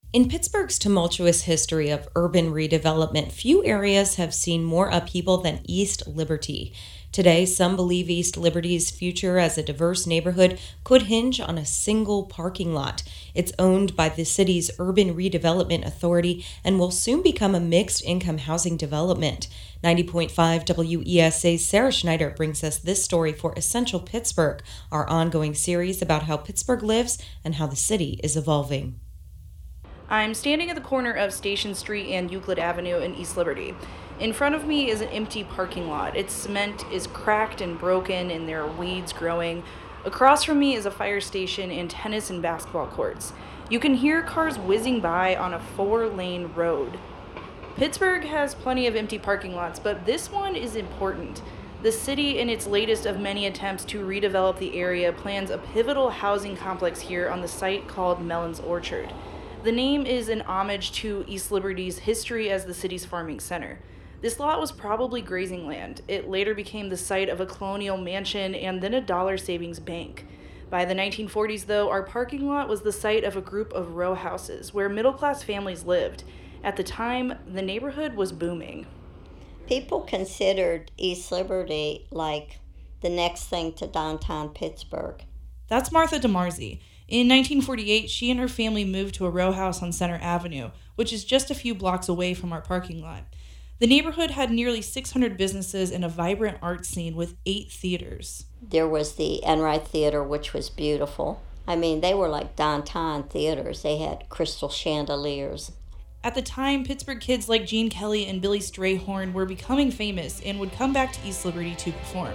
In Pittsburgh's tumultuous history of urban redevelopment, few areas have seen more upheaval than East Liberty. Today, some believe East Liberty's future as a diverse neighborhood could hinge on a single parking lot. It's owned by the city's Urban Redevelopment Authority and will soon become a mixed income housing development. 90.5 WESA's Sarah Schneider brings us this story for Essential Pittsburgh, our ongoing series about how Pittsburgh lives and how the city is evolving. I'm standing at the corner of Station Street and Euclid Avenue in East Liberty. In front of me is an empty parking lot. Its cement is cracked and broken, and there are weeds growing. Across from me is a fire station and tennis and basketball courts. You can hear cars whizzing by on a 4-lane road. Pittsburgh has plenty of empty parking lots, but this one is important. The city, in its latest of many attempts to redevelop the area, plans a pivotal housing complex here on the site called Mellon's Orchard. The name is an homage to East Liberty's history as the city's farming center. This lot was probably grazing land. It later became the site of a colonial mansion and then a dollar savings bank. By the 1940s, though, our parking lot was the site of a group of row houses where middle-class families lived. At the time, the neighborhood was booming. People considered East Liberty like the next thing to downtown Pittsburgh. That's Martha DeMarzi. In 1948, she and her family moved to a row house on Center Avenue, which is just a few blocks away from our parking lot. The neighborhood had nearly 600 businesses and a vibrant art scene with 8 theaters. There was the Enright Theater, which was beautiful. I mean, they were like downtown theaters. They had crystal chandeliers. At the time, Pittsburgh kids like Gene Kelly and Billy Strayhorn were becoming famous and would come back to East Liberty to perform.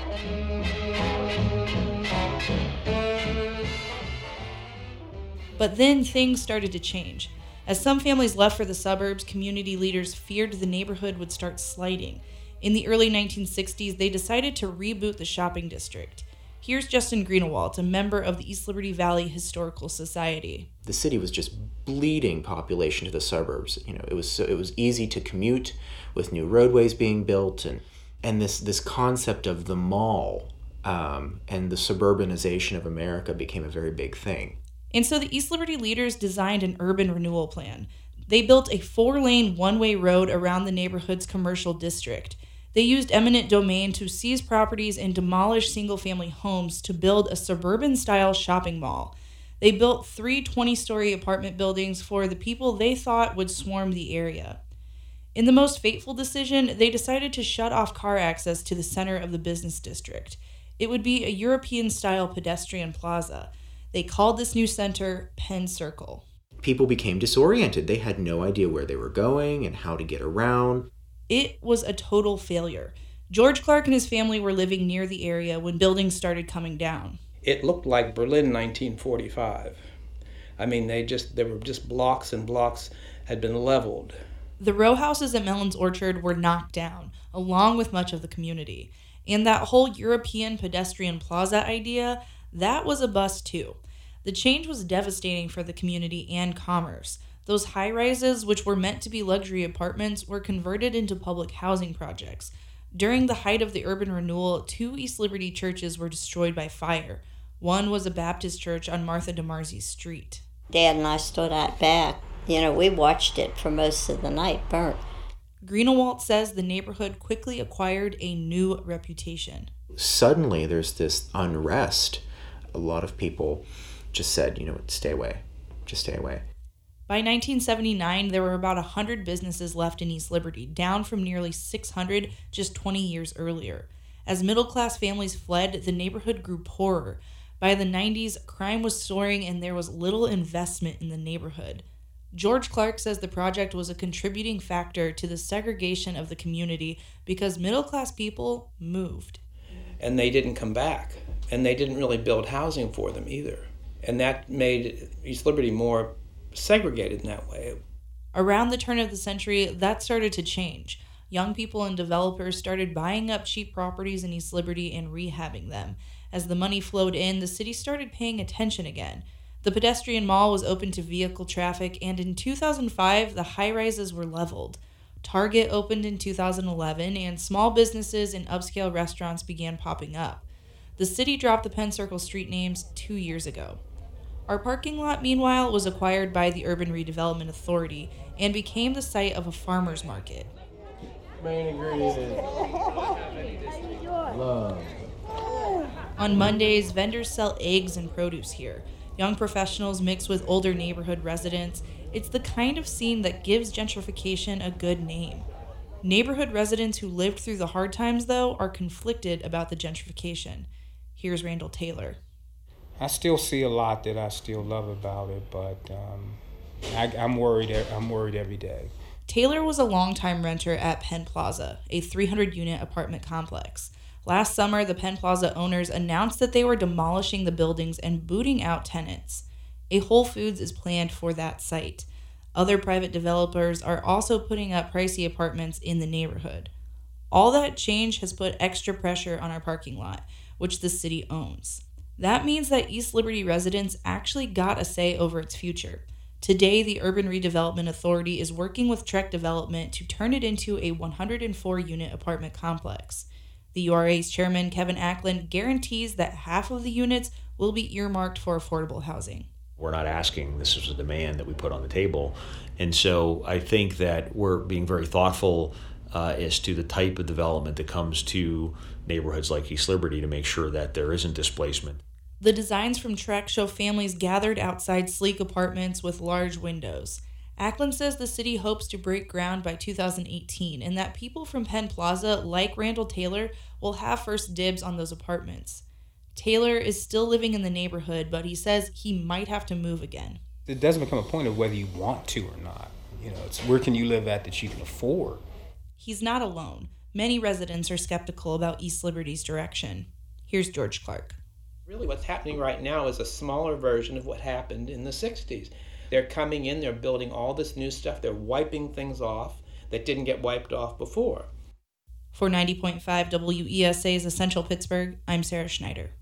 But then things started to change. As some families left for the suburbs, community leaders feared the neighborhood would start sliding. In the early 1960s, they decided to reboot the shopping district. Here's Justin Greenewalt, a member of the East Liberty Valley Historical Society. The city was just bleeding population to the suburbs. It was easy to commute with new roadways being built, and this concept of the mall and the suburbanization of America became a very big thing. And so the East Liberty leaders designed an urban renewal plan. They built a 4-lane one-way road around the neighborhood's commercial district. They used eminent domain to seize properties and demolish single-family homes to build a suburban-style shopping mall. They built 3 20-story apartment buildings for the people they thought would swarm the area. In the most fateful decision, they decided to shut off car access to the center of the business district. It would be a European-style pedestrian plaza. They called this new center Penn Circle. People became disoriented. They had no idea where they were going and how to get around. It was a total failure. George Clark and his family were living near the area when buildings started coming down. It looked like Berlin 1945. I mean, there were just blocks and blocks had been leveled. The row houses at Mellon's Orchard were knocked down, along with much of the community. And that whole European pedestrian plaza idea, that was a bust too. The change was devastating for the community and commerce. Those high-rises, which were meant to be luxury apartments, were converted into public housing projects. During the height of the urban renewal, 2 East Liberty churches were destroyed by fire. One was a Baptist church on Martha DeMarzi Street. Dad and I stood out back. We watched it for most of the night burnt. Greenewalt says the neighborhood quickly acquired a new reputation. Suddenly, there's this unrest. A lot of people just said, stay away. Just stay away. By 1979, there were about 100 businesses left in East Liberty, down from nearly 600 just 20 years earlier. As middle-class families fled, the neighborhood grew poorer. By the 90s, crime was soaring and there was little investment in the neighborhood. George Clark says the project was a contributing factor to the segregation of the community because middle-class people moved. And they didn't come back. And they didn't really build housing for them either. And that made East Liberty more segregated in that way. Around the turn of the century, that started to change. Young people and developers started buying up cheap properties in East Liberty and rehabbing them. As the money flowed in, the city started paying attention again. The pedestrian mall was open to vehicle traffic, and in 2005, the high-rises were leveled. Target opened in 2011, and small businesses and upscale restaurants began popping up. The city dropped the Penn Circle street names 2 years ago. Our parking lot, meanwhile, was acquired by the Urban Redevelopment Authority and became the site of a farmer's market. Main ingredient. Love. On Mondays, vendors sell eggs and produce here. Young professionals mix with older neighborhood residents. It's the kind of scene that gives gentrification a good name. Neighborhood residents who lived through the hard times, though, are conflicted about the gentrification. Here's Randall Taylor. I still see a lot that I still love about it, but I'm worried. I'm worried every day. Taylor was a longtime renter at Penn Plaza, a 300-unit apartment complex. Last summer, the Penn Plaza owners announced that they were demolishing the buildings and booting out tenants. A Whole Foods is planned for that site. Other private developers are also putting up pricey apartments in the neighborhood. All that change has put extra pressure on our parking lot, which the city owns. That means that East Liberty residents actually got a say over its future. Today, the Urban Redevelopment Authority is working with Trek Development to turn it into a 104-unit apartment complex. The URA's chairman, Kevin Ackland, guarantees that half of the units will be earmarked for affordable housing. We're not asking, this is a demand that we put on the table. And so I think that we're being very thoughtful as to the type of development that comes to neighborhoods like East Liberty to make sure that there isn't displacement. The designs from Trek show families gathered outside sleek apartments with large windows. Ackland says the city hopes to break ground by 2018 and that people from Penn Plaza, like Randall Taylor, will have first dibs on those apartments. Taylor is still living in the neighborhood, but he says he might have to move again. It doesn't become a point of whether you want to or not. It's where can you live at that you can afford. He's not alone. Many residents are skeptical about East Liberty's direction. Here's George Clark. Really what's happening right now is a smaller version of what happened in the 60s. They're coming in, they're building all this new stuff, they're wiping things off that didn't get wiped off before. For 90.5 WESA's Essential Pittsburgh, I'm Sarah Schneider.